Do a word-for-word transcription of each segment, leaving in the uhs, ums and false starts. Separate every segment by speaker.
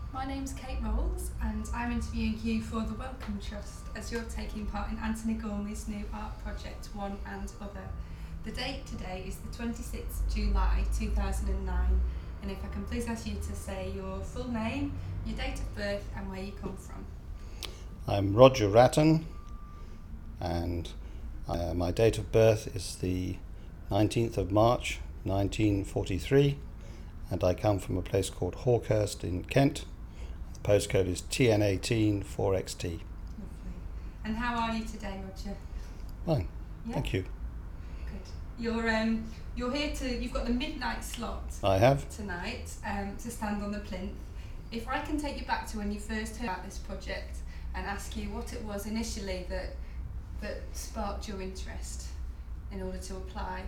Speaker 1: My name's Kate Rolls and I'm interviewing you for the Wellcome Trust as you're taking part in Anthony Gormley's new art project One and Other. The date today is the twenty-sixth of July two thousand nine, and if I can please ask you to say your full name, your date of birth and where you come from.
Speaker 2: I'm Roger Ratton, and uh, my date of birth is the nineteenth of March nineteen forty-three, and I come from a place called Hawkhurst in Kent. The postcode is T N eighteen four X T.
Speaker 1: Lovely. And how are you today, Roger?
Speaker 2: Fine,
Speaker 1: Yeah?
Speaker 2: thank you.
Speaker 1: Good. You're um you're here to you've got the midnight slot
Speaker 2: I have.
Speaker 1: tonight um to stand on the plinth. If I can take you back to when you first heard about this project and ask you what it was initially that that sparked your interest in order to apply.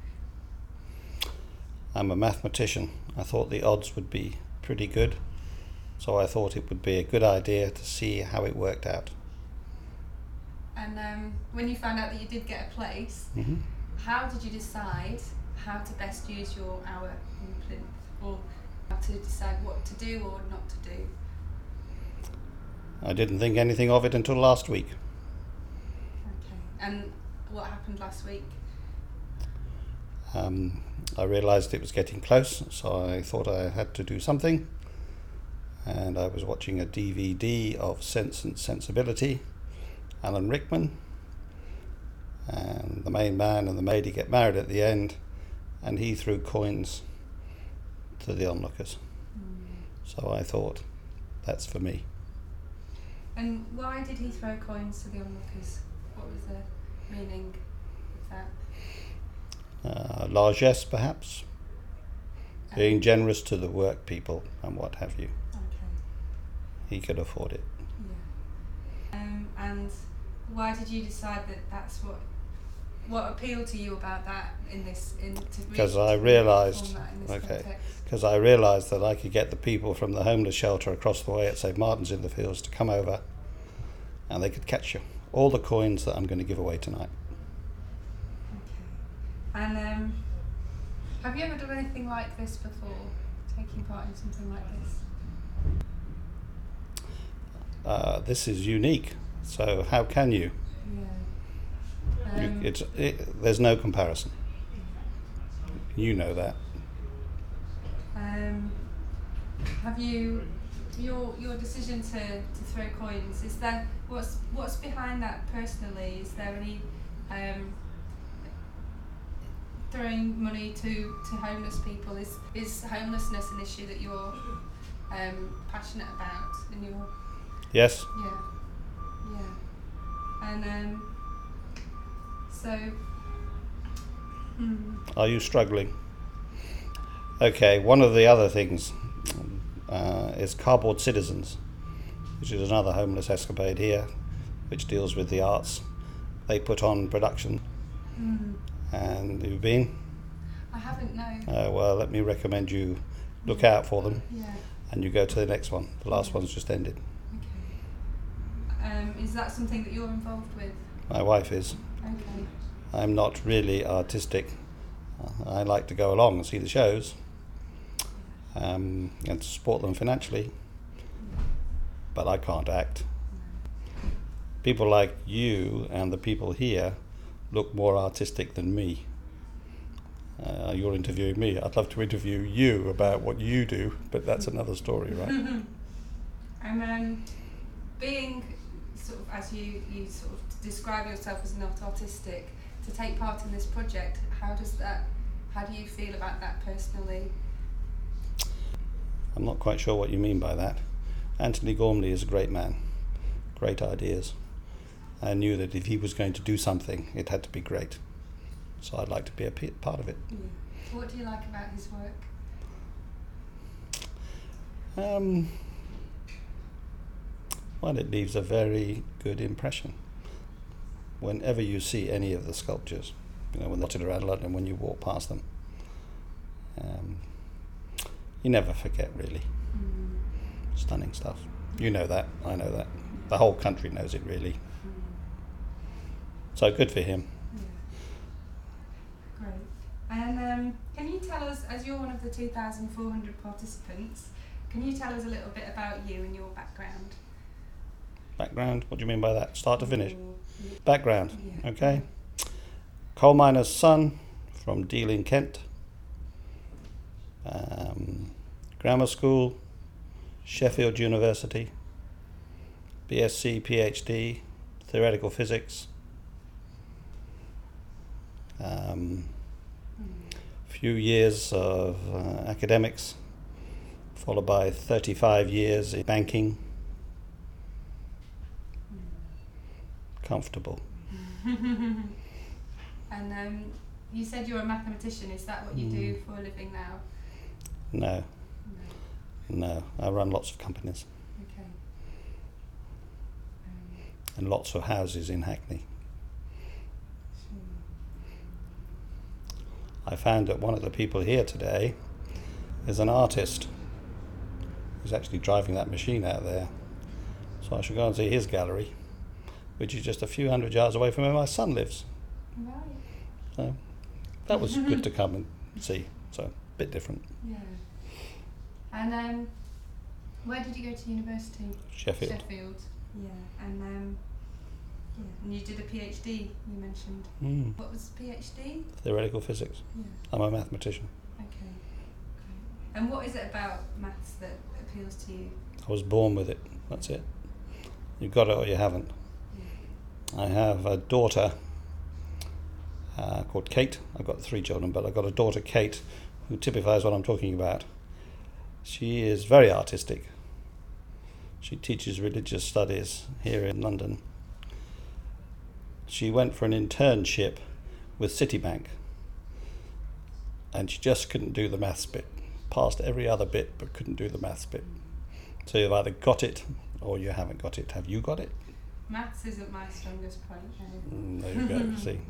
Speaker 2: I'm a mathematician. I thought the odds would be pretty good, so I thought it would be a good idea to see how it worked out.
Speaker 1: And um, when you found out that you did get a place,
Speaker 2: Mm-hmm.
Speaker 1: how did you decide how to best use your hour in plinth, or how to decide what to do or not to do?
Speaker 2: I didn't think anything of it until last week.
Speaker 1: Okay. And what happened last week?
Speaker 2: Um, I realised it was getting close, so I thought I had to do something. And I was watching a D V D of Sense and Sensibility, Alan Rickman. And the main man and the maid get married at the end, and he threw coins to the onlookers.
Speaker 1: Mm.
Speaker 2: So I thought, that's for me.
Speaker 1: And why did he throw coins to the onlookers? What was the meaning of that?
Speaker 2: Uh, largesse, perhaps.
Speaker 1: Um,
Speaker 2: Being generous to the work people and what have you.
Speaker 1: Okay.
Speaker 2: He could afford it.
Speaker 1: Yeah. Um, and why did you decide that that's what what appealed to you about that in this in to
Speaker 2: Because
Speaker 1: really
Speaker 2: I realised,
Speaker 1: form that in this
Speaker 2: okay,
Speaker 1: context?
Speaker 2: because I realised that I could get the people from the homeless shelter across the way at Saint Martin's in the Fields to come over, and they could catch you. All the coins that I'm going to give away tonight.
Speaker 1: Okay. And um, have you ever done anything like this before? Taking part in something like this?
Speaker 2: Uh, this is unique, so how can you?
Speaker 1: Yeah.
Speaker 2: you
Speaker 1: Um,
Speaker 2: it's, it, there's no comparison. You know that.
Speaker 1: Um, have you your your decision to, to throw coins? Is there what's what's behind that personally? Is there any um, throwing money to, to homeless people? Is is homelessness an issue that you're um, passionate about in your
Speaker 2: Yes?
Speaker 1: yeah yeah and um, so hmm,
Speaker 2: Are you struggling? Okay, one of the other things uh, is Cardboard Citizens, which is another homeless escapade here, which deals with the arts. They put on production,
Speaker 1: hmm,
Speaker 2: and you've been?
Speaker 1: I haven't no
Speaker 2: Uh, well, let me recommend you look out for them,
Speaker 1: yeah.
Speaker 2: and you go to the next one. The last one's just ended.
Speaker 1: Okay. Um, is that something that you're involved with?
Speaker 2: My wife is.
Speaker 1: Okay.
Speaker 2: I'm not really artistic. Uh, I like to go along and see the shows, um, and to support them financially, but I can't act. People like you and the people here look more artistic than me. Uh, you're interviewing me. I'd love to interview you about what you do, but that's another story, right?
Speaker 1: And um, being sort of, as you, you sort of describe yourself as not artistic, to take part in this project, how does that, how do you feel about that personally?
Speaker 2: I'm not quite sure what you mean by that. Anthony Gormley is a great man, great ideas. I knew that if he was going to do something, it had to be great. So I'd like to be a p- part of it.
Speaker 1: Yeah. What do you like about his work?
Speaker 2: Um, well, it leaves a very good impression. Whenever you see any of the sculptures, you know, when they're dotted around London, when you walk past them, um, you never forget, really.
Speaker 1: Mm.
Speaker 2: Stunning stuff. You know that, I know that. The whole country knows it, really.
Speaker 1: Mm.
Speaker 2: So good for him.
Speaker 1: Yeah. Great. And um, can you tell us, as you're one of the two thousand four hundred participants, Can you tell us a little bit about you and your background?
Speaker 2: Background? What do you mean by that? Start to finish?
Speaker 1: Or-
Speaker 2: Background,
Speaker 1: Yeah.
Speaker 2: okay. Coal miner's son from Deal in Kent. Um, grammar school, Sheffield University, B S c, PhD, theoretical physics. Um, few years of uh, academics, followed by thirty-five years in banking. Comfortable.
Speaker 1: And um, you said you're a mathematician. Is that what you do for a living now?
Speaker 2: No,
Speaker 1: No.
Speaker 2: no. I run lots of companies
Speaker 1: Okay. Um,
Speaker 2: and lots of houses in Hackney.
Speaker 1: sure.
Speaker 2: I found that one of the people here today is an artist. He's actually driving that machine out there. So I should go and see his gallery, which is just a few hundred yards away from where my son lives.
Speaker 1: Right.
Speaker 2: So that was good to come and see. So a bit different.
Speaker 1: Yeah. And um, where did you go to university?
Speaker 2: Sheffield.
Speaker 1: Sheffield. Yeah. And um, yeah. And you did a PhD. You mentioned.
Speaker 2: Mm.
Speaker 1: What was PhD?
Speaker 2: Theoretical physics.
Speaker 1: Yeah.
Speaker 2: I'm a mathematician.
Speaker 1: Okay. Great. And what is it about maths that appeals to you?
Speaker 2: I was born with it. That's it. You've got it or you haven't.
Speaker 1: Yeah.
Speaker 2: I have a daughter uh, called Kate. I've got three children, but I've got a daughter, Kate, who typifies what I'm talking about. She is very artistic. She teaches religious studies here in London. She went for an internship with Citibank, and she just couldn't do the maths bit. Passed every other bit, but couldn't do the maths bit. So you've either got it or you haven't got it. Have you got it?
Speaker 1: Maths isn't my strongest point. No.
Speaker 2: Mm, there you go. See.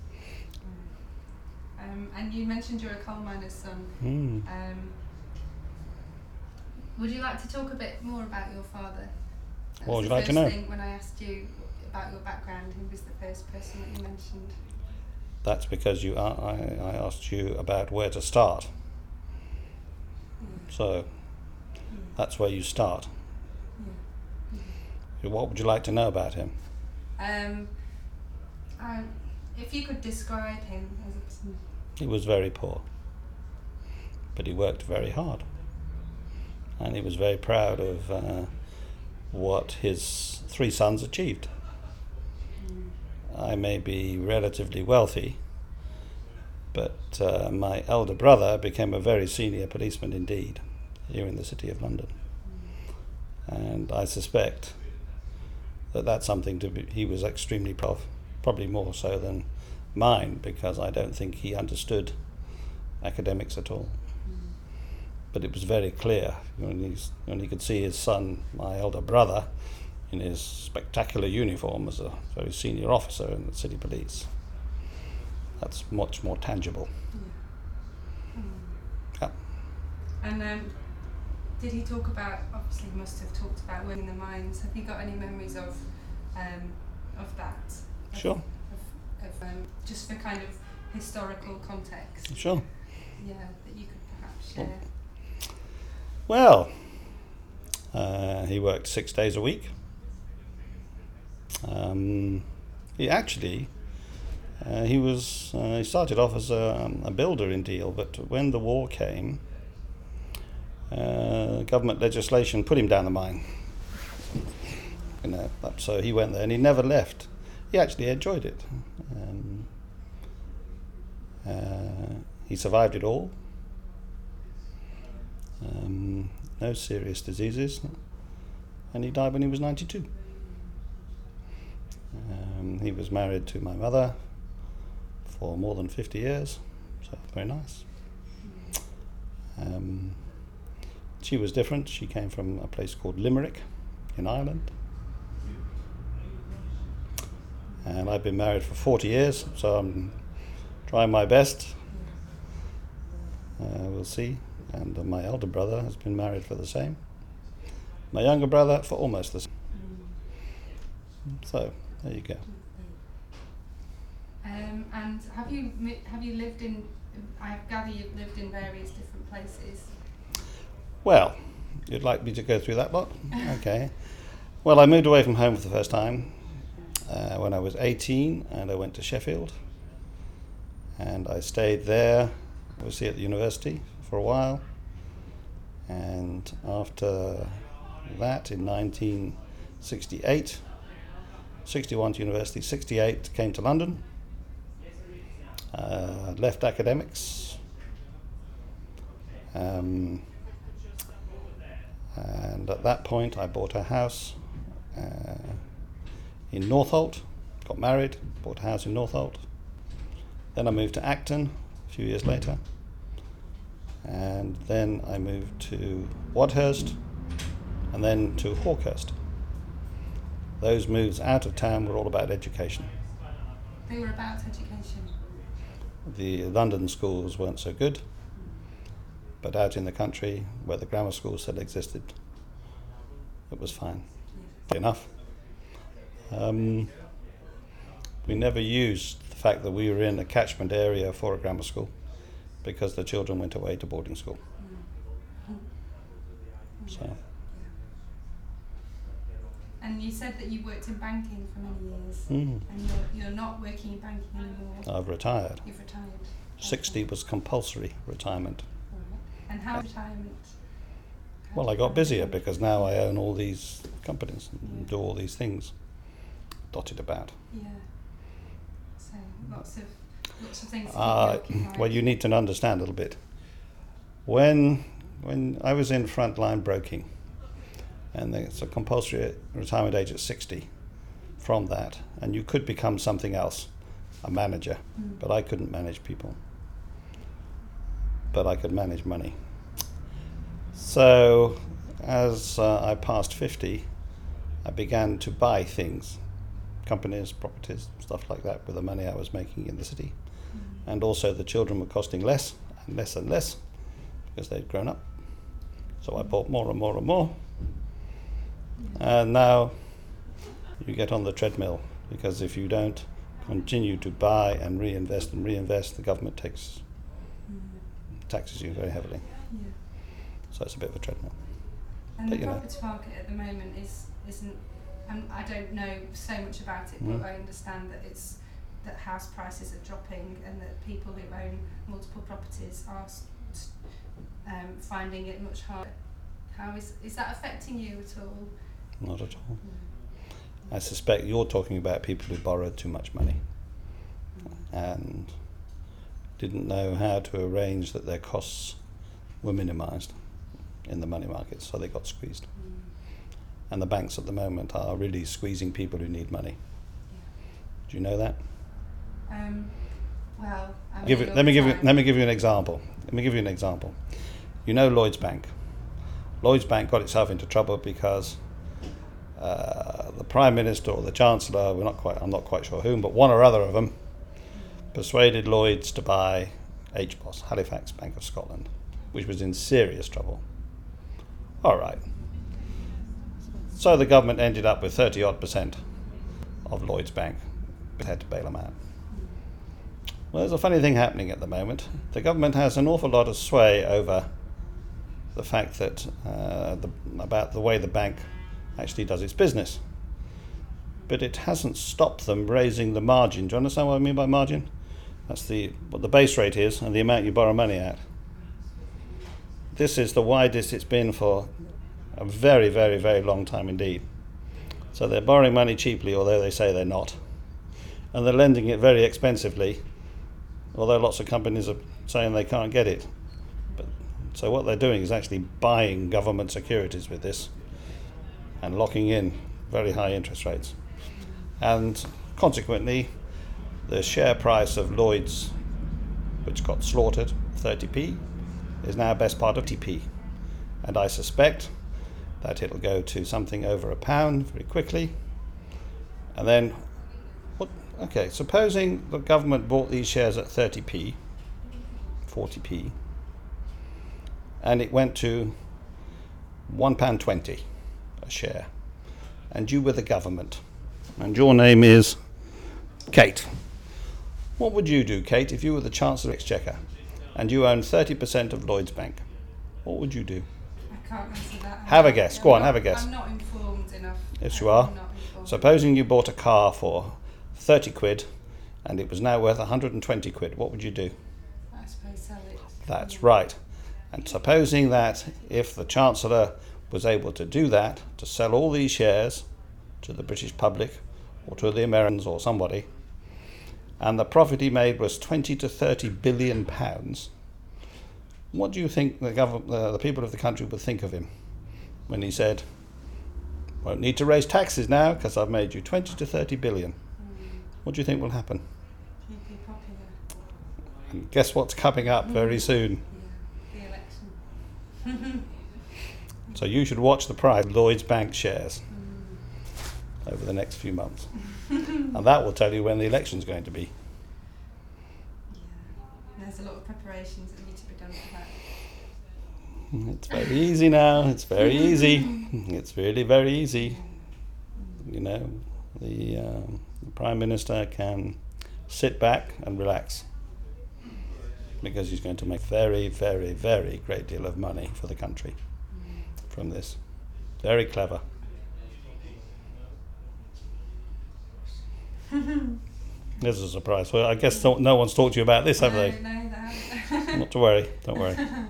Speaker 1: Um, and you mentioned you're a coal miner's son.
Speaker 2: Mm.
Speaker 1: Um, would you like to talk a bit more about your father? That
Speaker 2: What
Speaker 1: was
Speaker 2: would
Speaker 1: the
Speaker 2: you like to
Speaker 1: first
Speaker 2: know?
Speaker 1: thing when I asked you about your background, he was the first person that you mentioned.
Speaker 2: That's because you. I, I asked you about where to start.
Speaker 1: Yeah.
Speaker 2: So
Speaker 1: Yeah.
Speaker 2: that's where you start.
Speaker 1: Yeah.
Speaker 2: What would you like to know about him?
Speaker 1: Um, um, if you could describe him as a person.
Speaker 2: He was very poor, but he worked very hard, and he was very proud of uh, what his three sons achieved.
Speaker 1: Mm.
Speaker 2: I may be relatively wealthy, but uh, my elder brother became a very senior policeman indeed here in the City of London, and I suspect that that's something to be, he was extremely proud of, probably more so than mine, because I don't think he understood academics at all.
Speaker 1: Mm.
Speaker 2: But it was very clear when, he's, when he could see his son, my elder brother, in his spectacular uniform as a very senior officer in the city police. That's much more tangible.
Speaker 1: Yeah. Mm.
Speaker 2: Yeah.
Speaker 1: And um, did he talk about, obviously he must have talked about working in the mines, have you got any memories of um, of that? Of,
Speaker 2: Sure.
Speaker 1: Of, of, um, just for kind of historical context,
Speaker 2: Sure.
Speaker 1: yeah, that you could perhaps share.
Speaker 2: Well, uh, he worked six days a week. Um, he actually, uh, he was, uh, he started off as a, a builder in Deal, but when the war came, uh, government legislation put him down the mine. You know, but so he went there and he never left. He actually enjoyed it. Um, uh, he survived it all. Um, no serious diseases, and he died when he was ninety-two. Um, he was married to my mother for more than fifty years, so very nice. Um, she was different. She came from a place called Limerick in Ireland. And I've been married for forty years, so I'm trying my best. Uh, we'll see. And uh, my elder brother has been married for the same. My younger brother for almost the same. So, there you go.
Speaker 1: Um, and have you mi- have you lived in, I gather you've lived in various different places.
Speaker 2: Well, You'd like me to go through that lot? Okay. Well, I moved away from home for the first time uh, when I was eighteen, and I went to Sheffield. And I stayed there, obviously at the university, for a while. And after that, in nineteen sixty-eight, sixty-one to university, sixty-eight came to London, uh, left academics, um, and at that point I bought a house uh, in Northolt, got married, bought a house in Northolt. Then I moved to Acton a few years later, and then I moved to Wadhurst, and then to Hawkhurst. Those moves out of town were all about education.
Speaker 1: They were about education.
Speaker 2: The London schools weren't so good, but out in the country, where the grammar schools still existed, it was fine. Fair enough. Um, we never used the fact that we were in a catchment area for a grammar school, because the children went away to boarding school. So.
Speaker 1: And you said that you worked in banking for many years,
Speaker 2: Mm.
Speaker 1: and you're, you're not working in banking anymore.
Speaker 2: I've retired.
Speaker 1: You've retired.
Speaker 2: sixty
Speaker 1: Okay.
Speaker 2: was compulsory retirement.
Speaker 1: Alright. And how retirement? how
Speaker 2: Well, I
Speaker 1: did
Speaker 2: got
Speaker 1: that
Speaker 2: busier
Speaker 1: happen?
Speaker 2: because now I own all these companies and do all these things dotted about.
Speaker 1: Yeah. So lots of lots of things. To
Speaker 2: Uh,
Speaker 1: keep you occupied.
Speaker 2: well, you need to understand a little bit. When when I was in frontline broking, and it's a compulsory retirement age at sixty from that, and you could become something else, a manager,
Speaker 1: Mm.
Speaker 2: but I couldn't manage people. But I could manage money. So as uh, I passed fifty, I began to buy things, companies, properties, stuff like that, with the money I was making in the city.
Speaker 1: Mm.
Speaker 2: And also the children were costing less and less and less because they'd grown up. So I bought more and more and more. And now you get on the treadmill, because if you don't continue to buy and reinvest and reinvest, the government takes
Speaker 1: Mm.
Speaker 2: taxes you very heavily.
Speaker 1: Yeah.
Speaker 2: So it's a bit of a treadmill.
Speaker 1: And
Speaker 2: But,
Speaker 1: the
Speaker 2: you know.
Speaker 1: property market at the moment is isn't. Um, I don't know so much about it,
Speaker 2: Mm.
Speaker 1: but I understand that it's that house prices are dropping, and that people who own multiple properties are s- s- um, finding it much harder. How is is that affecting you at all?
Speaker 2: Not at all. I suspect you're talking about people who borrowed too much money and didn't know how to arrange that their costs were minimised in the money market, so they got squeezed.
Speaker 1: Mm.
Speaker 2: And the banks at the moment are really squeezing people who need money. Do you know that?
Speaker 1: Um, well, I
Speaker 2: Give
Speaker 1: mean,
Speaker 2: it, let me give you
Speaker 1: time.
Speaker 2: let me give you an example. Let me give you an example. You know Lloyds Bank. Lloyds Bank got itself into trouble because uh, the Prime Minister or the Chancellor, we're not quite, I'm not quite sure whom, but one or other of them persuaded Lloyds to buy H B O S, Halifax Bank of Scotland, which was in serious trouble. All right. So the government ended up with thirty odd percent of Lloyds Bank, but had to bail them out. Well, there's a funny thing happening at the moment. The government has an awful lot of sway over the fact that uh, the, about the way the bank actually does its business. But it hasn't stopped them raising the margin. Do you understand what I mean by margin? That's the what the base rate is and the amount you borrow money at. This is the widest it's been for a very, very, very long time indeed. So they're borrowing money cheaply, although they say they're not. And they're lending it very expensively, although lots of companies are saying they can't get it. But so what they're doing is actually buying government securities with this and locking in very high interest rates. And consequently, the share price of Lloyds, which got slaughtered, thirty p, is now best part of T P. And I suspect that it'll go to something over a pound very quickly. And then, what? Okay, supposing the government bought these shares at thirty p, forty p, and it went to one pound twenty a share, and you were the government, and your name is Kate. What would you do, Kate, if you were the Chancellor of the Exchequer and you owned thirty percent of Lloyds Bank? What would you do?
Speaker 1: I can't answer that. I'm
Speaker 2: Have a
Speaker 1: not-
Speaker 2: guess.
Speaker 1: I'm
Speaker 2: Go on,
Speaker 1: not-
Speaker 2: have a guess.
Speaker 1: I'm not informed enough.
Speaker 2: Yes,
Speaker 1: I'm
Speaker 2: you are.
Speaker 1: not informed.
Speaker 2: Supposing you bought a car for thirty quid and it was now worth one hundred twenty quid, what would you do?
Speaker 1: I suppose sell it.
Speaker 2: That's
Speaker 1: Yeah.
Speaker 2: right. And supposing that if the Chancellor was able to do that, to sell all these shares to the British public or to the Americans or somebody, and the profit he made was twenty to thirty billion pounds, what do you think the government, uh, the people of the country would think of him when he said, "Won't need to raise taxes now because I've made you twenty to thirty billion"?
Speaker 1: Mm.
Speaker 2: What do you think will happen?
Speaker 1: He'd be popular.
Speaker 2: And guess what's coming up very soon?
Speaker 1: Yeah. The election.
Speaker 2: So you should watch the price of Lloyds Bank shares
Speaker 1: Mm.
Speaker 2: over the next few months. And that will tell you when the election's going to be.
Speaker 1: Yeah. There's a lot of preparations that need to be done for that.
Speaker 2: It's very easy now. It's very easy. It's really very easy. You know, the, um, the Prime Minister can sit back and relax because he's going to make very, very, very great deal of money for the country from this. Very clever. This is a surprise. Well, I guess no, no one's talked to you about this, have
Speaker 1: no,
Speaker 2: they?
Speaker 1: No, they haven't.
Speaker 2: Not to worry. Don't worry.
Speaker 1: Brilliant.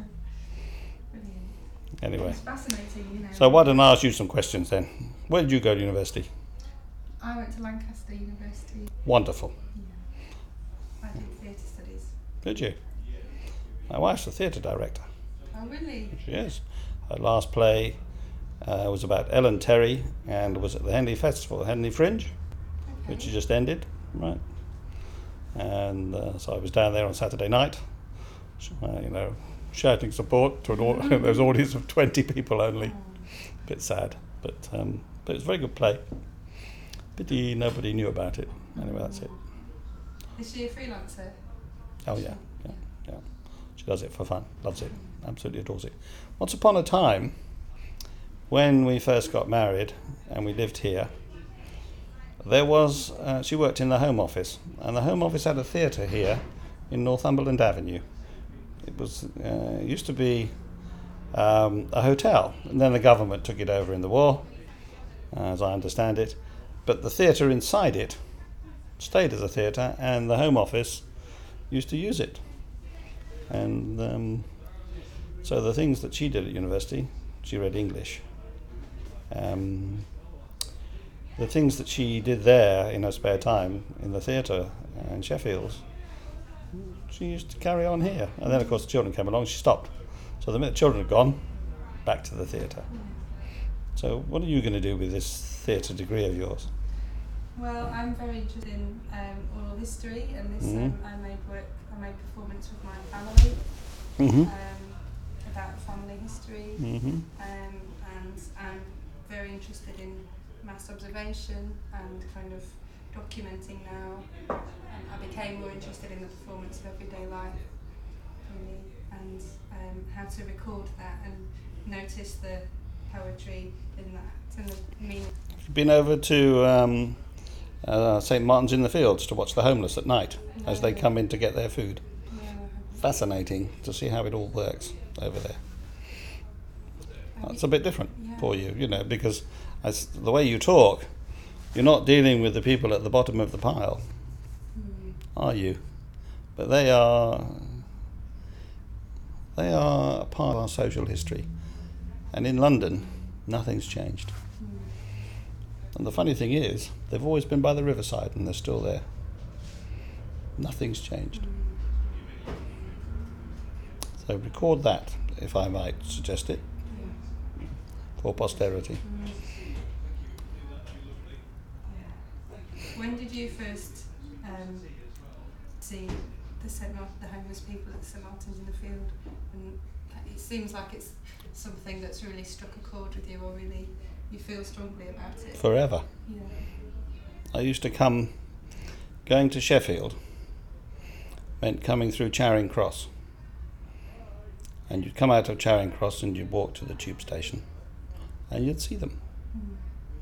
Speaker 2: Anyway.
Speaker 1: It's fascinating, you know.
Speaker 2: So why don't I ask you some questions then? Where did you go to university?
Speaker 1: I went to Lancaster University.
Speaker 2: Wonderful.
Speaker 1: Yeah. I did theatre studies.
Speaker 2: Did you? My wife's a theatre director.
Speaker 1: Oh, really?
Speaker 2: She is. Her last play uh, was about Ellen Terry and was at the Henley Festival, Henley Fringe,
Speaker 1: Okay.
Speaker 2: which just ended, right? And uh, so I was down there on Saturday night, sh- uh, you know, shouting support to an au- there was an audience of twenty people only.
Speaker 1: Oh.
Speaker 2: Bit sad, but um, but it's a very good play. Pity nobody knew about it. Anyway, that's it.
Speaker 1: Is she a freelancer?
Speaker 2: Oh yeah, yeah, yeah. She does it for fun, loves it, absolutely adores it. Once upon a time, when we first got married and we lived here, there was, uh, she worked in the Home Office, and the Home Office had a theatre here in Northumberland Avenue. It was uh, it used to be um, a hotel, and then the government took it over in the war, as I understand it. But the theatre inside it stayed as a theatre, and the Home Office used to use it. And um, so the things that she did at university, she read English. Um, the things that she did there in her spare time in the theatre in Sheffield, she used to carry on here. And then, of course, the children came along, she stopped. So the minute the children had gone, back to the theatre. So what are you going to do with this theatre degree of yours?
Speaker 1: Well, I'm very interested in um, oral history, and this
Speaker 2: Mhm.
Speaker 1: um, I made work, I made performance with my family
Speaker 2: Mm-hmm.
Speaker 1: um, about family history,
Speaker 2: Mm-hmm.
Speaker 1: um, and I'm very interested in mass observation and kind of documenting now. Um, I became more interested in the performance of everyday life, really, and um, how to record that and notice the poetry in that and the meaning.
Speaker 2: You've been over to um, uh, Saint Martin's in the Fields to watch the homeless at night as they come in to get their food.
Speaker 1: Yeah,
Speaker 2: Fascinating to see how it all works over there.
Speaker 1: Have
Speaker 2: That's
Speaker 1: you-
Speaker 2: a bit different
Speaker 1: Yeah.
Speaker 2: for you, you know, because as the way you talk, you're not dealing with the people at the bottom of the pile,
Speaker 1: Hmm.
Speaker 2: are you? But they are they are a part of our social history. And in London, nothing's changed.
Speaker 1: Hmm.
Speaker 2: And the funny thing is, they've always been by the riverside and they're still there. Nothing's changed. So record that, if I might suggest it, for posterity.
Speaker 1: When did you first um, see the Saint Mar- the homeless people at Saint Martin's in the Field? And it seems like it's something that's really struck a chord with you, or really you feel strongly about it.
Speaker 2: Forever.
Speaker 1: Yeah.
Speaker 2: I used to come, going to Sheffield, meant coming through Charing Cross. And you'd come out of Charing Cross and you'd walk to the tube station and you'd see them.
Speaker 1: Mm.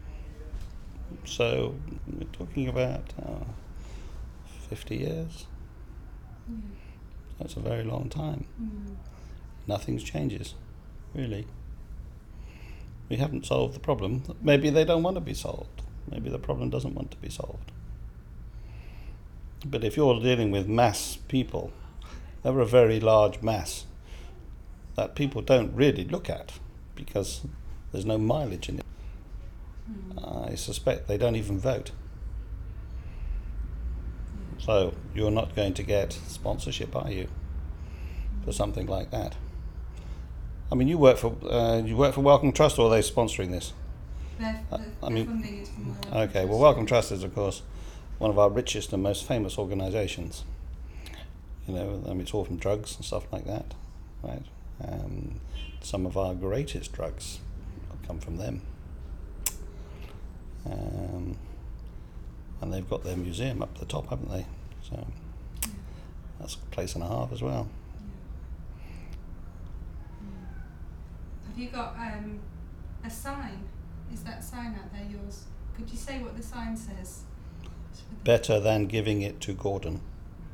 Speaker 2: So we're talking about uh, fifty years.
Speaker 1: Yeah.
Speaker 2: That's a very long time.
Speaker 1: Mm.
Speaker 2: Nothing changes, really. we haven't solved the problem. Maybe they don't want to be solved. Maybe the problem doesn't want to be solved. But if you're dealing with mass people, they're a very large mass that people don't really look at because there's no mileage in it. Mm. I suspect they don't even vote. So you're not going to get sponsorship, are you, for something like that? I mean, you work for uh, you work for Wellcome Trust, or are they sponsoring this?
Speaker 1: They're, they're,
Speaker 2: I mean,
Speaker 1: funding it from Wellcome
Speaker 2: okay.
Speaker 1: Trust.
Speaker 2: Well, Wellcome Trust is, of course, one of our richest and most famous organisations. You know, I mean, it's all from drugs and stuff like that, right? Um, some of our greatest drugs come from them. Um, and they've got their museum up the top, haven't they? So yeah. That's a place and a half as well.
Speaker 1: Yeah. Yeah. Have you got um, a sign? Is that sign out there yours? Could you say what the sign says?
Speaker 2: Better than giving it to Gordon.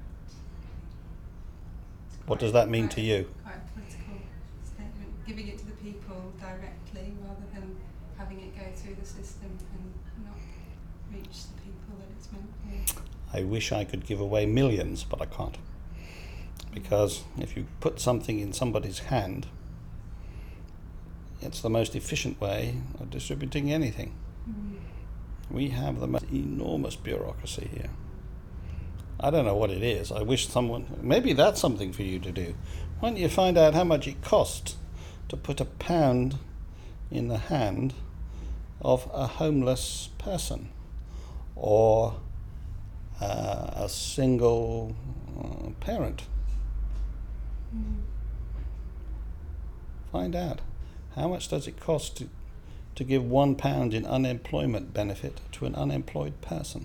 Speaker 2: What does that mean
Speaker 1: quite,
Speaker 2: to you?
Speaker 1: Quite a political statement. Giving it to the people directly rather than having it go through the system and not reach the people that it's meant for.
Speaker 2: I wish I could give away millions, but I can't. Because if you put something in somebody's hand, it's the most efficient way of distributing anything. Mm. We have the most enormous bureaucracy here. I don't know what it is. I wish someone... Maybe that's something for you to do. Why don't you find out how much it costs to put a pound in the hand of a homeless person or uh, a single uh, parent? Mm. Find out. How much does it cost to, to give one pound in unemployment benefit to an unemployed person?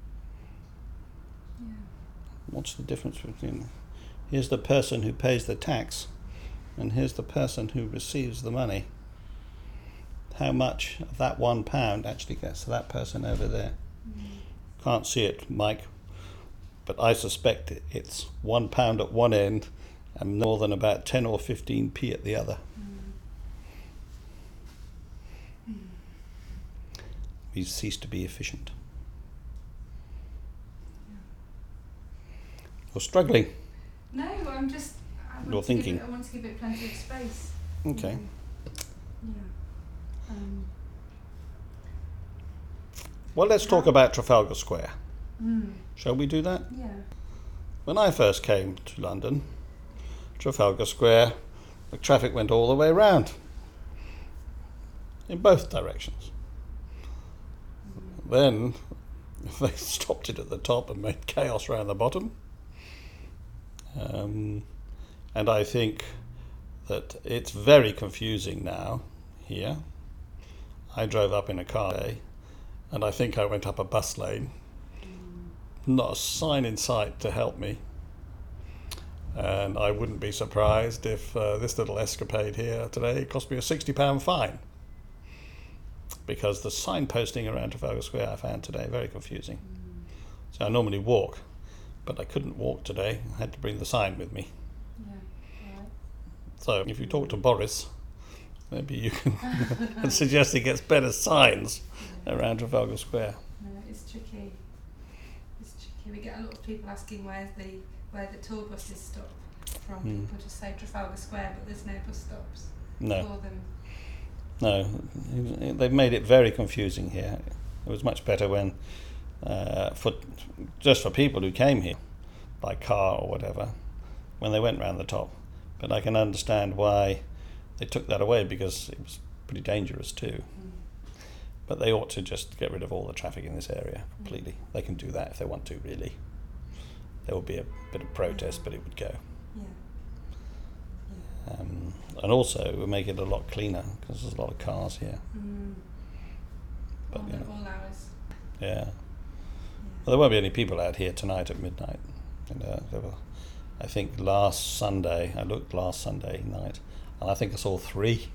Speaker 2: Yeah. What's the difference between... Here's the person who pays the tax, and here's the person who receives the money. How much of that one pound actually gets to that person over there? Mm. Can't see it, Mike, but I suspect it, it's one pound at one end and more than about ten or fifteen p at the other. Mm. We cease to be efficient.
Speaker 1: Yeah.
Speaker 2: You're struggling.
Speaker 1: No, I'm just... I want
Speaker 2: You're
Speaker 1: to
Speaker 2: thinking.
Speaker 1: Give it, I want to give it plenty of space.
Speaker 2: Okay.
Speaker 1: Yeah. yeah. Um,
Speaker 2: well, let's talk about Trafalgar Square.
Speaker 1: Mm.
Speaker 2: Shall we do that?
Speaker 1: Yeah.
Speaker 2: When I first came to London, Trafalgar Square, the traffic went all the way round. In both directions. Then they stopped it at the top and made chaos around the bottom. Um, and I think that it's very confusing now here. I drove up in a car today, and I think I went up a bus lane. Not a sign in sight to help me. And I wouldn't be surprised if uh, this little escapade here today cost me a sixty pound fine. Because the signposting around Trafalgar Square I found today very confusing. Mm. So I normally walk, but I couldn't walk today. I had to bring the sign with me.
Speaker 1: Yeah. Right.
Speaker 2: So if you talk to Boris, maybe you can suggest he gets better signs yeah. around Trafalgar Square.
Speaker 1: No, it's tricky. It's tricky. We get a lot of people asking where's the where the tour buses stop from. Mm. People just say Trafalgar Square, but there's no bus stops
Speaker 2: no.
Speaker 1: for them.
Speaker 2: No, they've made it very confusing here. It was much better when, uh, for just for people who came here by car or whatever, when they went round the top. But I can understand why they took that away, because it was pretty dangerous too. Mm. But they ought to just get rid of all the traffic in this area completely. Mm. They can do that if they want to, really. There would be a bit of protest, but it would go.
Speaker 1: Yeah.
Speaker 2: Um, and also it would make it a lot cleaner, because there's a lot of cars here.
Speaker 1: Mm.
Speaker 2: But,
Speaker 1: all,
Speaker 2: you know,
Speaker 1: all hours.
Speaker 2: Yeah.
Speaker 1: yeah.
Speaker 2: Well, there won't be any people out here tonight at midnight. And, uh, there were, I think last Sunday, I looked last Sunday night, and I think I saw three. Yeah.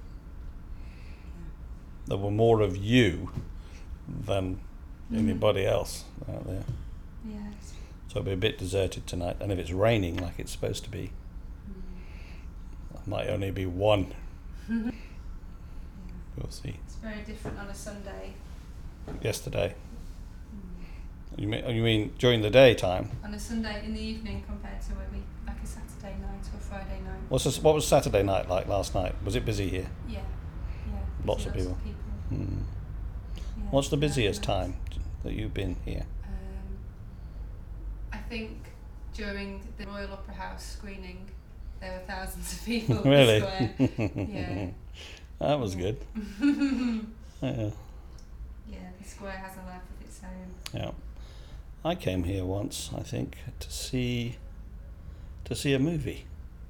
Speaker 2: There were more of you than mm. anybody else out there.
Speaker 1: Yes.
Speaker 2: So it'll be a bit deserted tonight, and if it's raining like it's supposed to be, might only be one.
Speaker 1: yeah.
Speaker 2: we'll see.
Speaker 1: It's very different on a Sunday.
Speaker 2: Yesterday.
Speaker 1: Mm.
Speaker 2: You mean, you mean during the daytime?
Speaker 1: On a Sunday in the evening compared to a week, like a Saturday night or Friday night.
Speaker 2: What's this, what was Saturday night like last night? Was it busy here?
Speaker 1: Yeah, yeah.
Speaker 2: Lots
Speaker 1: Busy,
Speaker 2: of people.
Speaker 1: Of people.
Speaker 2: Hmm.
Speaker 1: Yeah,
Speaker 2: What's the
Speaker 1: very
Speaker 2: busiest
Speaker 1: nice.
Speaker 2: time that you've been here?
Speaker 1: Um, I think during the Royal Opera House screening, there were thousands of people in
Speaker 2: Really?
Speaker 1: the square. Yeah.
Speaker 2: That was good. Yeah.
Speaker 1: Yeah, the square has a life of its own.
Speaker 2: Yeah. I came here once, I think, to see to see a movie.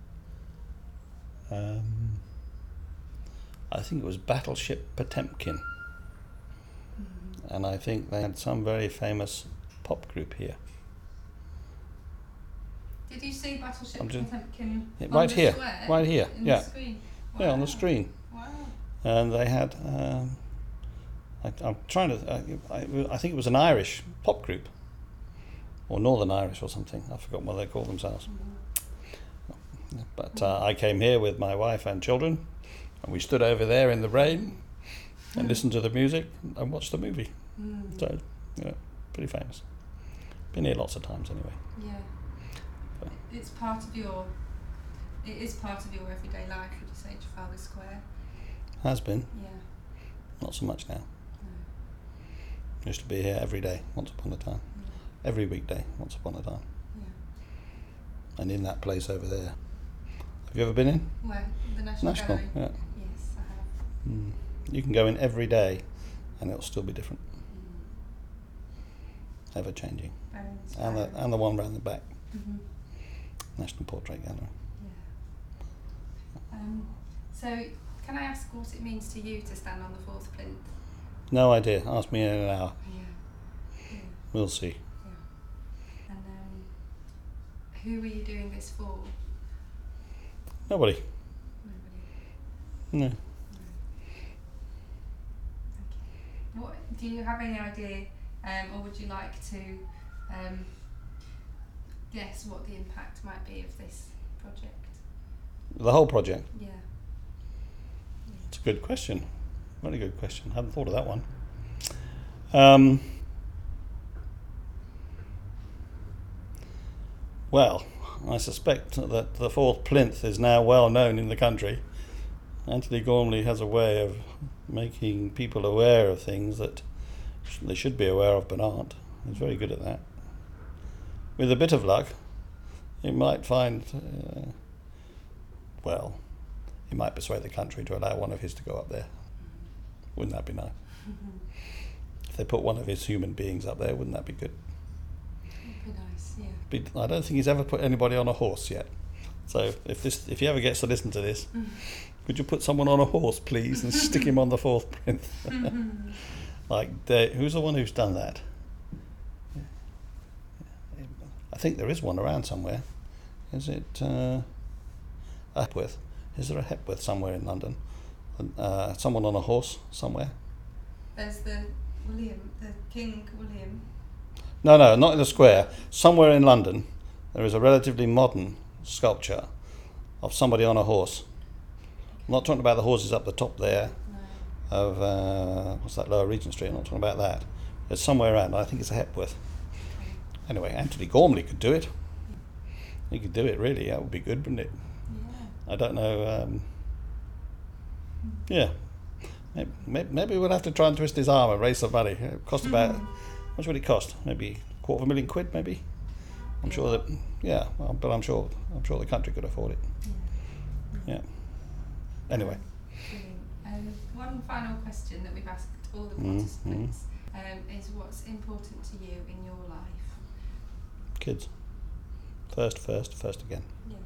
Speaker 2: Um, I think it was Battleship Potemkin,
Speaker 1: Mm-hmm.
Speaker 2: and I think they had some very famous pop group here.
Speaker 1: Did you see Battleship
Speaker 2: I'm just-
Speaker 1: Potemkin
Speaker 2: Yeah,
Speaker 1: on
Speaker 2: right
Speaker 1: the
Speaker 2: here,
Speaker 1: square?
Speaker 2: right here,
Speaker 1: In
Speaker 2: yeah.
Speaker 1: the screen?
Speaker 2: Yeah, on the
Speaker 1: Wow.
Speaker 2: screen.
Speaker 1: Wow.
Speaker 2: And they had, um, I, I'm trying to, I, I, I think it was an Irish pop group, or Northern Irish or something. I've forgotten what they call themselves.
Speaker 1: Mm-hmm.
Speaker 2: But uh, I came here with my wife and children, and we stood over there in the rain and listened to the music and watched the movie.
Speaker 1: Mm.
Speaker 2: So, you know, pretty famous. Been here lots of times anyway.
Speaker 1: Yeah.
Speaker 2: So.
Speaker 1: It's part of your. It is part of your everyday life. Would you say Trafalgar Square?
Speaker 2: Has been,
Speaker 1: Yeah.
Speaker 2: not so much now.
Speaker 1: No.
Speaker 2: Used to be here every day, once upon a time.
Speaker 1: Yeah.
Speaker 2: Every weekday, once upon a time.
Speaker 1: Yeah.
Speaker 2: And in that place over there. Have you ever been in?
Speaker 1: Where? The National,
Speaker 2: National,
Speaker 1: Gallery?
Speaker 2: yeah.
Speaker 1: Yes, I have.
Speaker 2: Mm. You can go in every day and it'll still be different,
Speaker 1: Mm.
Speaker 2: ever changing.
Speaker 1: Very
Speaker 2: And
Speaker 1: inspiring.
Speaker 2: the, and the one round the back,
Speaker 1: Mhm.
Speaker 2: National Portrait Gallery.
Speaker 1: Yeah. Um, so, can I ask what it means to you to stand on the fourth plinth?
Speaker 2: No idea, ask me in an hour,
Speaker 1: Yeah. Yeah.
Speaker 2: we'll see.
Speaker 1: Yeah. And um, who were you doing this for?
Speaker 2: Nobody,
Speaker 1: Nobody.
Speaker 2: no.
Speaker 1: What do you have any idea, um, or would you like to um, guess what the impact might be of this project?
Speaker 2: The whole project,
Speaker 1: Yeah.
Speaker 2: it's a good question, very good question, hadn't thought of that one. Um, well, I suspect that the fourth plinth is now well known in the country. Anthony Gormley has a way of making people aware of things that sh- they should be aware of but aren't. He's very good at that. With a bit of luck, he might find, uh, well, he might persuade the country to allow one of his to go up there. Wouldn't that be nice? If they put one of his human beings up there, wouldn't that be good?
Speaker 1: Would be nice. Yeah.
Speaker 2: Be, I don't think he's ever put anybody on a horse yet. So if this, if he ever gets to listen to this, could you put someone on a horse, please, and stick him on the fourth plinth? Like, Dave, who's the one who's done that? I think there is one around somewhere. Is it uh, a Hepworth? Is there a Hepworth somewhere in London? Uh, someone on a horse somewhere?
Speaker 1: There's the William, the King William.
Speaker 2: No, no, not in the square. Somewhere in London, there is a relatively modern sculpture of somebody on a horse. I'm not talking about the horses up the top there
Speaker 1: No.
Speaker 2: of, uh, what's that, Lower Regent Street. I'm not talking about that. It's somewhere around. I think it's a Hepworth. Anyway, Anthony Gormley could do it. He could do it, really. That would be good, wouldn't it?
Speaker 1: Yeah.
Speaker 2: I don't know. Um, yeah. Maybe, maybe we'll have to try and twist his arm and raise some money. It cost about, how much would it cost? Maybe a quarter of a million quid, maybe? I'm sure that, yeah, well, but I'm sure I'm sure the country could afford it.
Speaker 1: Yeah.
Speaker 2: Yeah. Anyway.
Speaker 1: Brilliant. Um, one final question that we've asked all the
Speaker 2: Mm,
Speaker 1: participants um, is what's important to you in your life?
Speaker 2: Kids. First, first, first again.
Speaker 1: Yeah.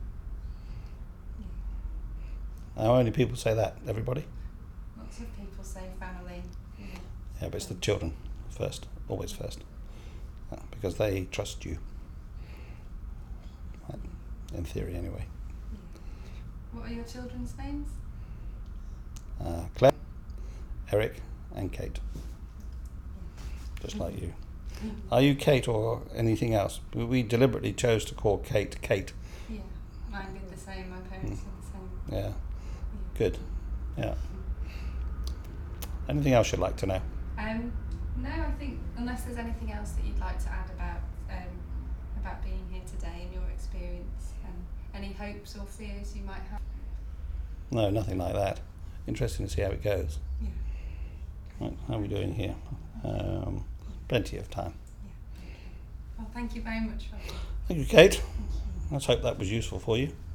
Speaker 2: How many people say that? Everybody?
Speaker 1: Lots of people say family. Yeah.
Speaker 2: Yeah, but it's the children first, always first. Uh, because they trust you. Right. In theory, anyway.
Speaker 1: What are your children's names?
Speaker 2: Uh, Claire, Eric, and Kate. Just like you. Are you Kate or anything else? We- We deliberately chose to call Kate Kate.
Speaker 1: Yeah, mine did the same. My parents did the same.
Speaker 2: Yeah,
Speaker 1: Yeah.
Speaker 2: good. Yeah. Anything else you'd like to know?
Speaker 1: Um, no, I think unless there's anything else that you'd like to add about um, about being here today and your experience, and any hopes or fears you might have.
Speaker 2: No, nothing like that. Interesting to see how it goes.
Speaker 1: Yeah.
Speaker 2: Right, how are we doing here? Um, plenty of time.
Speaker 1: Yeah. Okay. Well, thank you very much for that.
Speaker 2: Thank you, Kate. Let's hope that was useful for you.